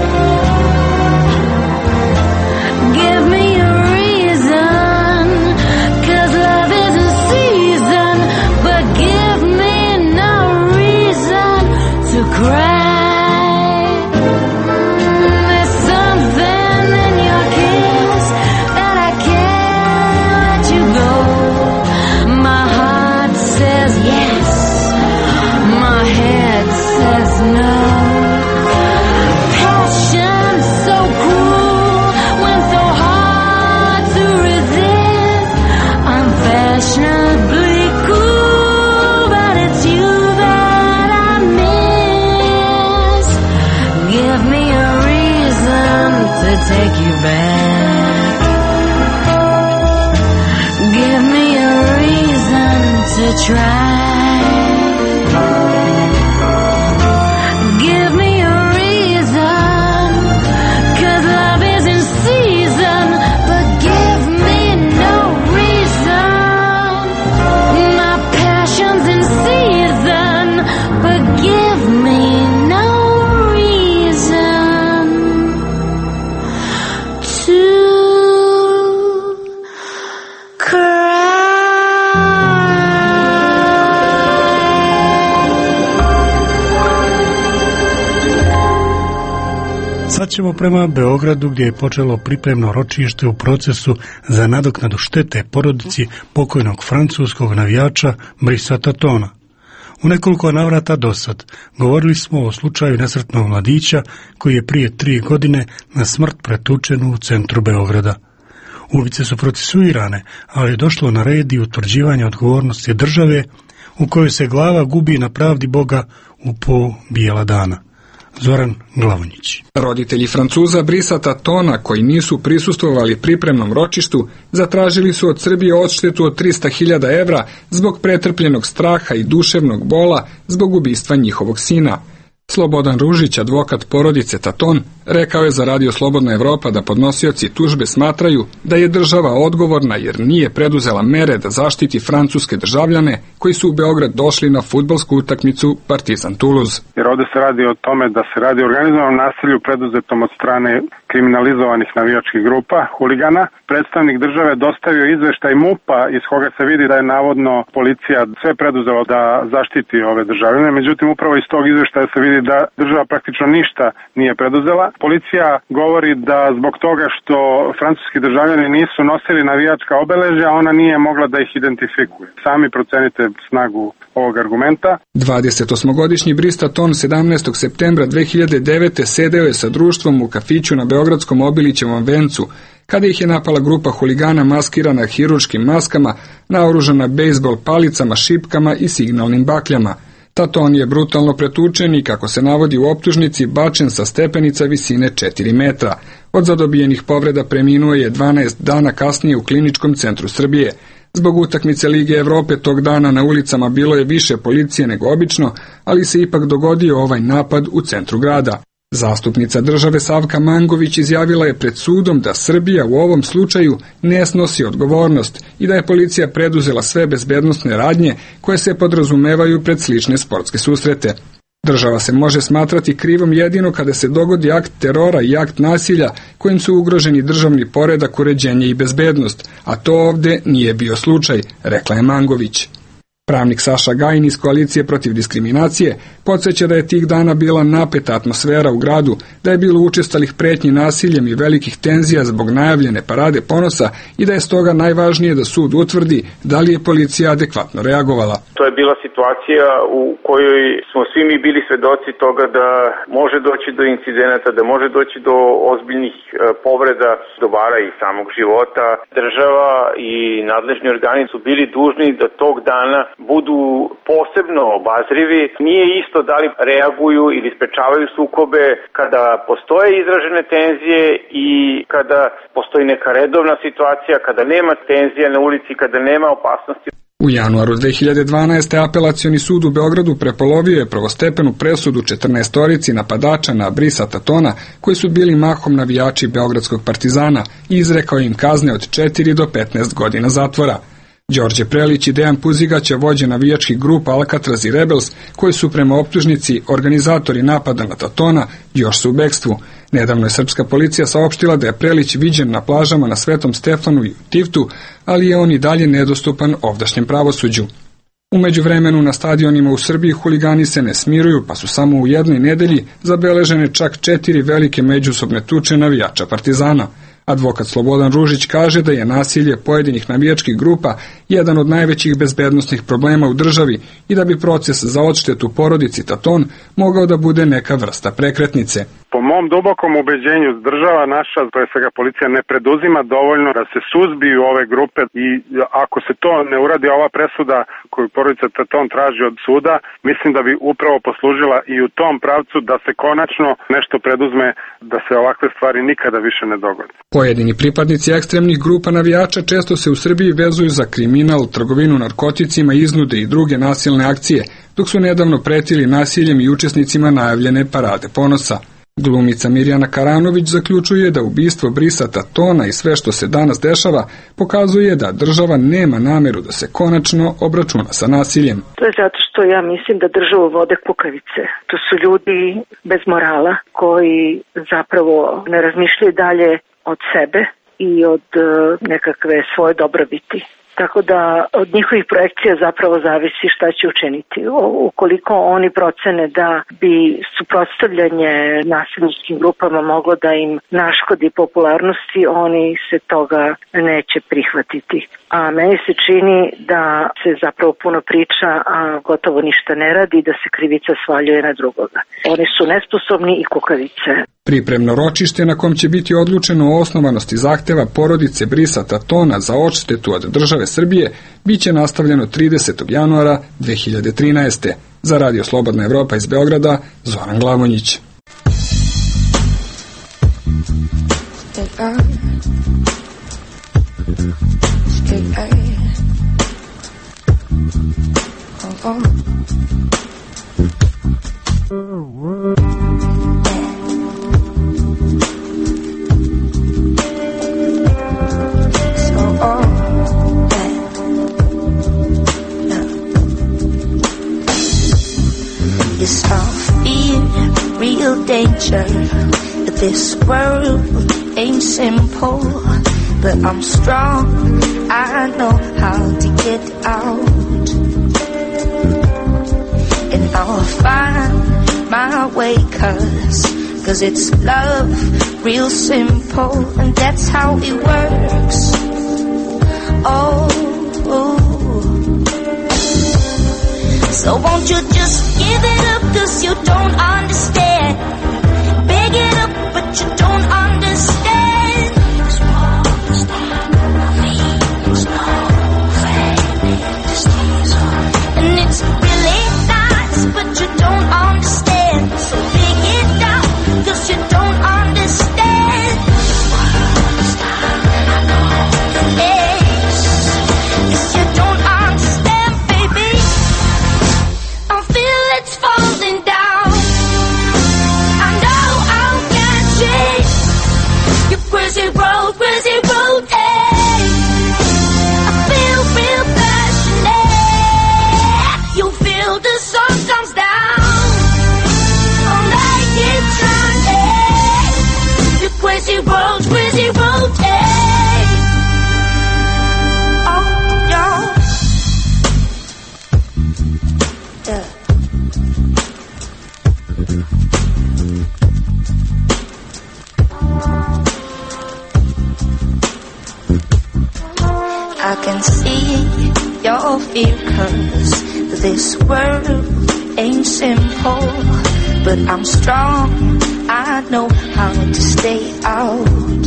Give me a reason, 'cause love isn't season, but give me no reason to cry. There's something in your kiss that I can't let you go. My heart says yes, my head says no. Passion so cruel, when so hard to resist. I'm fashionably cool, but it's you that I miss. Give me a reason to take you back. Give me a reason to try. Give me a reason, 'cause love isn't season, but give me no reason. My passion's in season, but give me no reason to cry. Sad ćemo prema Beogradu, gdje je počelo pripremno ročište u procesu za nadoknadu štete porodici pokojnog francuskog navijača Brisa Tatona. U nekoliko navrata dosad govorili smo o slučaju nesretnog mladića koji je prije tri godine na smrt pretučen u centru Beograda. Ulice su procesuirane, ali je došlo na red i utvrđivanje odgovornosti države u kojoj se glava gubi na pravdi Boga u po bijela dana. Zoran Glavonjić. Roditelji Francuza Brisa Tatona, koji nisu prisustvovali pripremnom ročištu, zatražili su od Srbije odštetu od trista hiljada evra zbog pretrpljenog straha i duševnog bola zbog ubistva njihovog sina. Slobodan Ružić, advokat porodice Taton, rekao je za Radio Slobodna Evropa da podnosioci tužbe smatraju da je država odgovorna jer nije preduzela mere da zaštiti francuske državljane koji su u Beograd došli na fudbalsku utakmicu Partizan Toulouse. Jer ovdje se radi o tome da se radi o organizovanom nasilju preduzetom od strane kriminalizovanih navijačkih grupa, huligana. Predstavnik države dostavio izveštaj MUP-a iz koga se vidi da je navodno policija sve preduzela da zaštiti ove državljane. Međutim, upravo iz tog izveštaja se vidi da država praktično ništa nije preduzela. Policija govori da zbog toga što francuski državljani nisu nosili navijačka obeležja, ona nije mogla da ih identifikuje. Sami procenite snagu ovog argumenta. dvadesetosmogodišnji Bris Taton sedamnaestog septembra dve hiljade devete. sedeo je sa društvom u kafiću na beogradskom Obilićevom vencu, kada ih je napala grupa huligana maskirana hirurškim maskama, naoružana bejsbol palicama, šipkama i signalnim bakljama. Taton je brutalno pretučen i, kako se navodi u optužnici, bačen sa stepenica visine četiri metra. Od zadobijenih povreda preminuo je dvanaest dana kasnije u Kliničkom centru Srbije. Zbog utakmice Lige Evrope tog dana na ulicama bilo je više policije nego obično, ali se ipak dogodio ovaj napad u centru grada. Zastupnica države Savka Mangović izjavila je pred sudom da Srbija u ovom slučaju ne snosi odgovornost i da je policija preduzela sve bezbednosne radnje koje se podrazumevaju pred slične sportske susrete. Država se može smatrati krivom jedino kada se dogodi akt terora i akt nasilja kojim su ugroženi državni poredak, uređenje i bezbednost, a to ovde nije bio slučaj, rekla je Mangović. Pravnik Saša Gajin iz Koalicije protiv diskriminacije podsjeća da je tih dana bila napeta atmosfera u gradu, da je bilo učestalih pretnji nasiljem i velikih tenzija zbog najavljene parade ponosa i da je stoga najvažnije da sud utvrdi da li je policija adekvatno reagovala. To je bila situacija u kojoj smo svi mi bili svedoci toga da može doći do incidenata, da može doći do ozbiljnih povreda dobara i samog života. Država i nadležni organi su bili dužni da tog dana budu posebno obazrivi. Nije isto da li reaguju ili sprečavaju sukobe kada postoje izražene tenzije i kada postoji neka redovna situacija, kada nema tenzija na ulici, kada nema opasnosti. U januaru dve hiljade dvanaeste. Apelacioni sud u Beogradu prepolovio je prvostepenu presudu četrnaestorici napadača na Brisa Tatona, koji su bili mahom navijači Beogradskog Partizana, i izrekao im kazne od četiri do petnaest godina zatvora. Đorđe Prelić i Dejan Puzigać, vođe navijačkih grupa Alcatraz i Rebels, koji su prema optužnici organizatori napada na Tatona, još su u bekstvu. Nedavno je srpska policija saopštila da je Prelić viđen na plažama na Svetom Stefanu i Tivtu, ali je on i dalje nedostupan ovdašnjem pravosuđu. U međuvremenu na stadionima u Srbiji huligani se ne smiruju, pa su samo u jednoj nedelji zabeležene čak četiri velike međusobne tuče navijača Partizana. Advokat Slobodan Ružić kaže da je nasilje pojedinih navijačkih grupa jedan od najvećih bezbednosnih problema u državi i da bi proces za odštetu porodici Taton mogao da bude neka vrsta prekretnice. Po mom dubokom ubeđenju država naša, to je svega policija, ne preduzima dovoljno da se suzbiju ove grupe i ako se to ne uradi, ova presuda koju porodica Taton traži od suda, mislim da bi upravo poslužila i u tom pravcu da se konačno nešto preduzme da se ovakve stvari nikada više ne dogode. Pojedini pripadnici ekstremnih grupa navijača često se u Srbiji vezuju za kriminal, trgovinu narkoticima, iznude i druge nasilne akcije, dok su nedavno pretili nasiljem i učesnicima najavljene parade ponosa. Glumica Mirjana Karanović zaključuje da ubistvo Brisa Tatona i sve što se danas dešava pokazuje da država nema nameru da se konačno obračuna sa nasiljem. To je zato što ja mislim da državu vode kukavice. To su ljudi bez morala koji zapravo ne razmišljaju dalje od sebe i od nekakve svoje dobrobiti. Tako da od njihovih projekcija zapravo zavisi šta će učiniti. Ukoliko oni procene da bi suprotstavljanje nasilničkim grupama moglo da im naškodi popularnosti, oni se toga neće prihvatiti. A meni se čini da se zapravo puno priča, a gotovo ništa ne radi, da se krivica svaljuje na drugoga. Oni su nesposobni i kukavice. Pripremno ročište na kom će biti odlučeno o osnovanosti zahteva porodice Brisa Tatona za odštetu od države Srbije biće nastavljeno tridesetog januara dve hiljade trinaeste. Za Radio Slobodna Evropa iz Beograda, Zoran Glavonjić. Yes, I fear real danger. This world ain't simple, but I'm strong. I know how to get out, and I'll find my way, cause, cause it's love, real simple, and that's how it works. Oh, oh. So won't you just give it up, cause you don't understand. Beg it up, but you don't understand. Cause you won't understand me. There's no way this is on. And it's really nice, but you don't understand. So beg it out, cause you don't understand. This world's time, and I know it is. Cause you don't understand, baby. I feel it's falling down. I can see your fear, 'cause this world ain't simple, but I'm strong, I know how to stay out,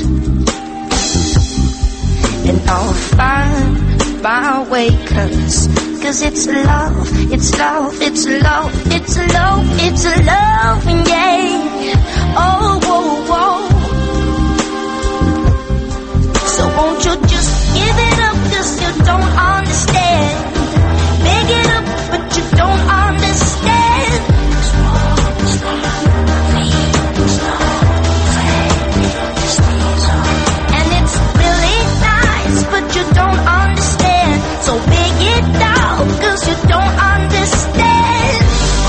and I'll find my way, 'cause cause it's love, it's love, it's love, it's love, it's love, yeah, oh, oh, oh. So won't you just give it up, 'cause you don't understand. Big it up, but you don't understand. And it's really nice, but you don't understand. So big it out, 'cause you don't understand.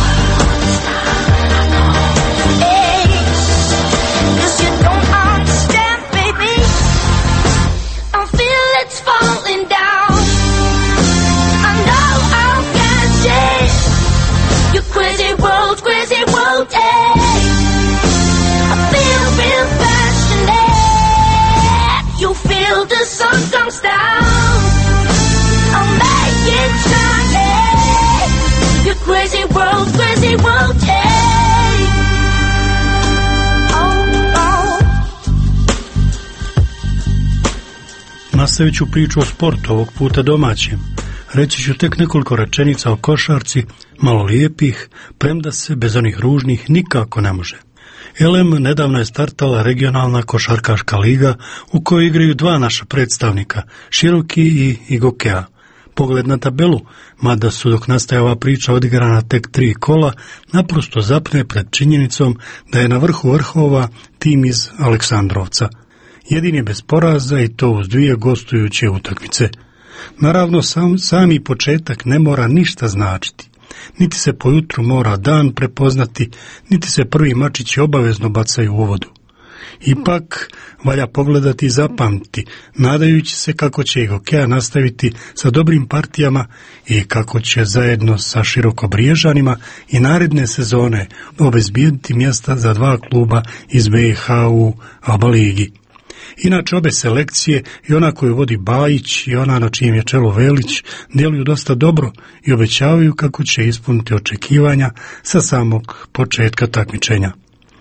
Hey, 'cause you don't understand, baby. I feel it's falling down. I know I'll catch it. You crazy world, crazy world, hey. I feel real passionate. You feel the sun comes down. I'll make it shine, hey. You crazy world, crazy world, hey. Oh, oh. Nastavit ću priču o sportu, ovog puta domaćem. Reći ću tek nekoliko rečenica o košarci, malo lijepih, premda se bez onih ružnih nikako ne može. Elem, nedavno je startala regionalna košarkaška liga u kojoj igraju dva naša predstavnika, Široki i Igokea. Pogled na tabelu, mada su dok nastaje ova priča odigrana tek tri kola, naprosto zapne pred činjenicom da je na vrhu vrhova tim iz Aleksandrovca. Jedini bez poraza i to uz dvije gostujuće utakmice. Naravno, sam, sami početak ne mora ništa značiti. Niti se po jutru mora dan prepoznati, niti se prvi mačići obavezno bacaju u vodu. Ipak, valja pogledati i zapamtiti, nadajući se kako će Igokea nastaviti sa dobrim partijama i kako će zajedno sa Širokobriježanima i naredne sezone obezbijediti mjesta za dva kluba iz B i H u ABA ligi. Inače, obe selekcije, i ona koju vodi Bajić i ona na čijem je čelu Velić, djeluju dosta dobro i obećavaju kako će ispuniti očekivanja sa samog početka takmičenja.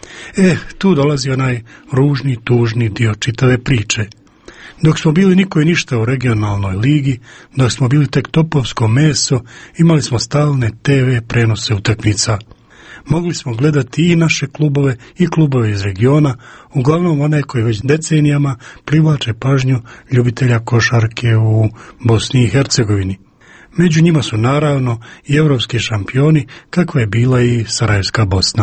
E, tu dolazi onaj ružni, tužni dio čitave priče. Dok smo bili niko i ništa u regionalnoj ligi, dok smo bili tek topovsko meso, imali smo stalne te ve prenose utakmica. Mogli smo gledati i naše klubove i klubove iz regiona, uglavnom one koji već decenijama privlače pažnju ljubitelja košarke u Bosni i Hercegovini. Među njima su naravno i evropski šampioni, kakva je bila i Sarajevska Bosna.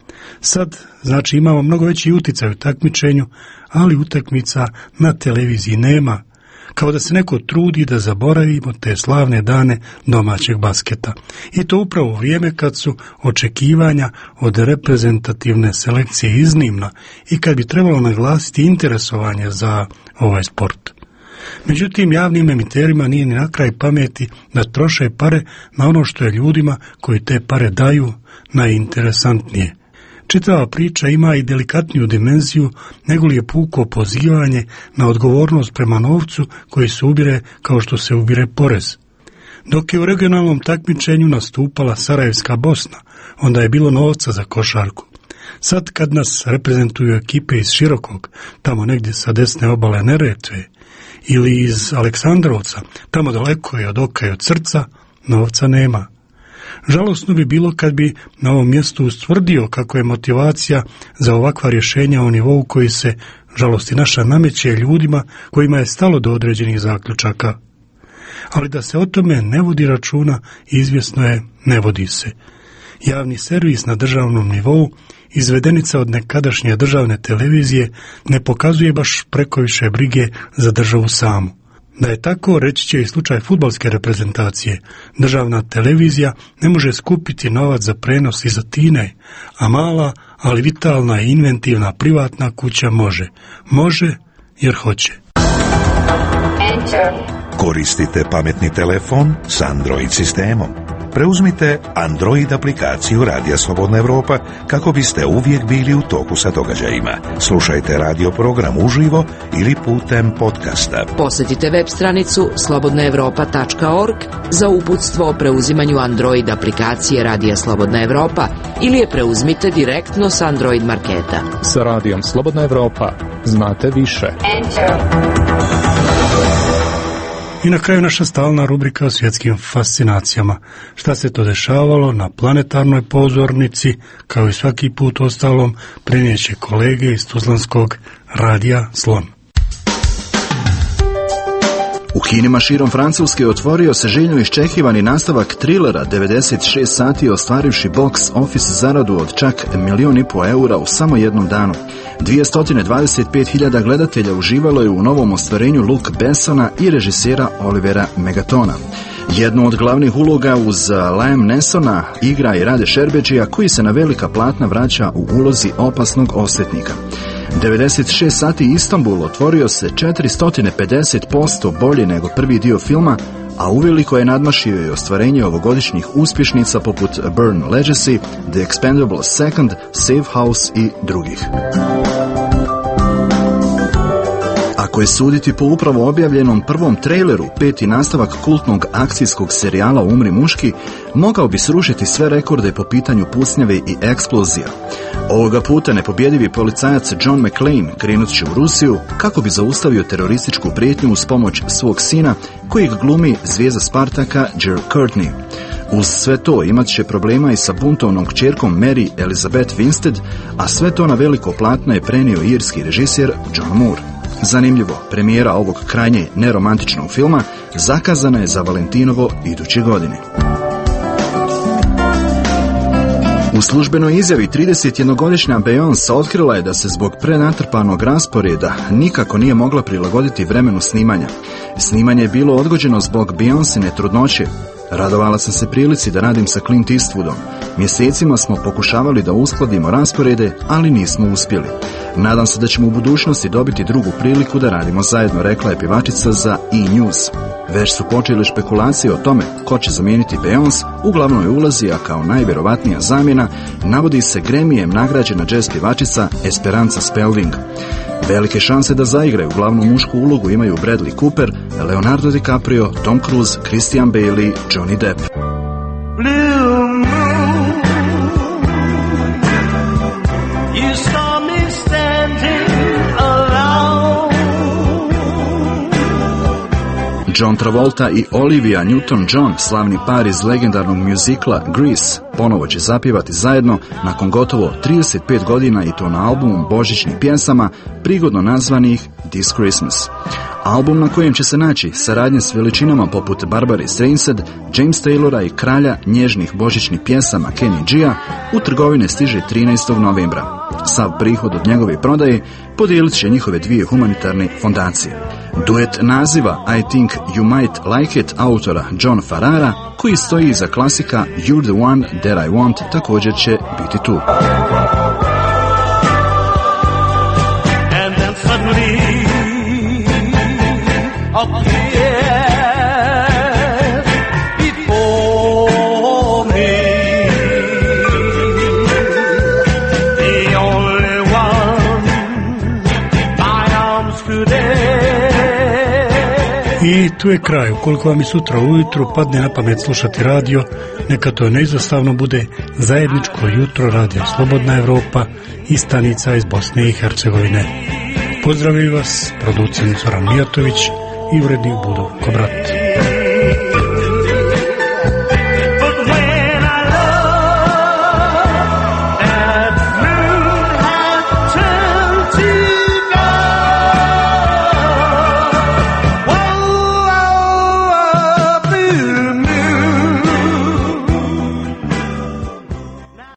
Sad, znači, imamo mnogo veći uticaj u takmičenju, ali utakmica na televiziji nema, kao da se neko trudi da zaboravimo te slavne dane domaćeg basketa. I to upravo u vrijeme kad su očekivanja od reprezentativne selekcije iznimna i kad bi trebalo naglasiti interesovanje za ovaj sport. Međutim, javnim emiterima nije ni na kraj pameti da troše pare na ono što je ljudima koji te pare daju najinteresantnije. Čitava priča ima i delikatniju dimenziju nego li je puko pozivanje na odgovornost prema novcu koji se ubire kao što se ubire porez. Dok je u regionalnom takmičenju nastupala Sarajevska Bosna, onda je bilo novca za košarku. Sad kad nas reprezentuju ekipe iz Širokog, tamo negdje sa desne obale Neretve, ili iz Aleksandrovca, tamo daleko je od oka i od srca, novca nema. Žalosno bi bilo kad bi na ovom mjestu ustvrdio kako je motivacija za ovakva rješenja u nivou koji se, žalosti naša, nameće ljudima kojima je stalo do određenih zaključaka. Ali da se o tome ne vodi računa, izvjesno je, ne vodi se. Javni servis na državnom nivou, izvedenica od nekadašnje državne televizije, ne pokazuje baš prekoviše brige za državu samu. Da je tako, reći će i slučaj fudbalske reprezentacije. Državna televizija ne može skupiti novac za prenos iz Atine, a mala, ali vitalna i inventivna privatna kuća može. Može jer hoće. Koristite pametni telefon s Android sistemom. Preuzmite Android aplikaciju Radija Slobodna Evropa kako biste uvijek bili u toku sa događajima. Slušajte radio program uživo ili putem podcasta. Posjetite web stranicu slobodna evropa tačka org za uputstvo o preuzimanju Android aplikacije Radija Slobodna Evropa ili je preuzmite direktno s Android marketa. Sa Radijom Slobodna Evropa znate više. I na kraju naša stalna rubrika o svjetskim fascinacijama. Šta se to dešavalo na planetarnoj pozornici, kao i svaki put ostalom, prenijeće kolege iz Tuzlanskog radija Slon. U kinima širom Francuske otvorio se željno iščekivani nastavak trilera devedeset šest sati, ostvarivši box office zaradu od čak milion i po eura u samo jednom danu. dvjesto dvadeset pet hiljada gledatelja uživalo je u novom ostvarenju Luc Bessona i režisera Olivera Megatona. Jednu od glavnih uloga uz Liam Neesona igra i Rade Šerbedžija, koji se na velika platna vraća u ulozi opasnog osvetnika. devedeset šest sati Istanbul otvorio se četiristo pedeset posto bolje nego prvi dio filma, a uveliko je nadmašio i ostvarenje ovogodišnjih uspješnica poput Burn Legacy, The Expendables Second, Safe House i drugih. Ako je suditi po upravo objavljenom prvom traileru, peti nastavak kultnog akcijskog serijala Umri muški mogao bi srušiti sve rekorde po pitanju pucnjave i eksplozija. Ovoga puta nepobjedivi policajac John McClane krenut će u Rusiju kako bi zaustavio terorističku prijetnju uz pomoć svog sina, kojeg glumi zvijezda Spartaka Ger Courtney. Uz sve to imat će problema i sa buntovnom kćerkom Mary Elizabeth Winstead, a sve to na veliko platno je prenio irski režiser John Moore. Zanimljivo, premijera ovog krajnje neromantičnog filma zakazana je za Valentinovo iduće godine. U službenoj izjavi tridesetjednogodišnja Beyoncé otkrila je da se zbog prenatrpanog rasporeda nikako nije mogla prilagoditi vremenu snimanja. Snimanje je bilo odgođeno zbog Beyoncéne trudnoće. Radovala sam se prilici da radim sa Clint Eastwoodom. Mjesecima smo pokušavali da uskladimo rasporede, ali nismo uspjeli. Nadam se da ćemo u budućnosti dobiti drugu priliku da radimo zajedno, rekla je pjevačica za E-News. Već su počele špekulacije o tome ko će zamijeniti Beyoncé u glavnoj ulozi, a kao najvjerovatnija zamjena navodi se Grammyjem nagrađena jazz pjevačica Esperanza Spalding. Velike šanse da zaigraju glavnu mušku ulogu imaju Bradley Cooper, Leonardo DiCaprio, Tom Cruise, Christian Bale, Johnny Depp. Blue moon, you saw me standing alone. John Travolta i Olivia Newton-John, slavni par iz legendarnog mjuzikla Grease, ponovo će zapjevati zajedno nakon gotovo trideset pet godina, i to na albumu božićnih pjesama prigodno nazvanih This Christmas. Album na kojem će se naći saradnje s veličinama poput Barbara Streisand, James Taylora i kralja nježnih božićnih pjesama Kenny G-a u trgovine stiže trinaestog novembra. Sav prihod od njegove prodaje podijelit će njihove dvije humanitarne fondacije. Duet naziva I Think You Might Like It autora John Farrara, koji stoji iza klasika You're the One That I Want, također će biti tu. And then suddenly appeared before me, the only one my arms could end. I tu je kraj. Ukoliko vam i sutra ujutru padne na pamet slušati radio, neka to neizostavno bude zajedničko jutro Radija Slobodna Evropa i stanica iz Bosne i Hercegovine. Pozdravim vas, producent Zoran Mijatović i urednik Budov Kobrat.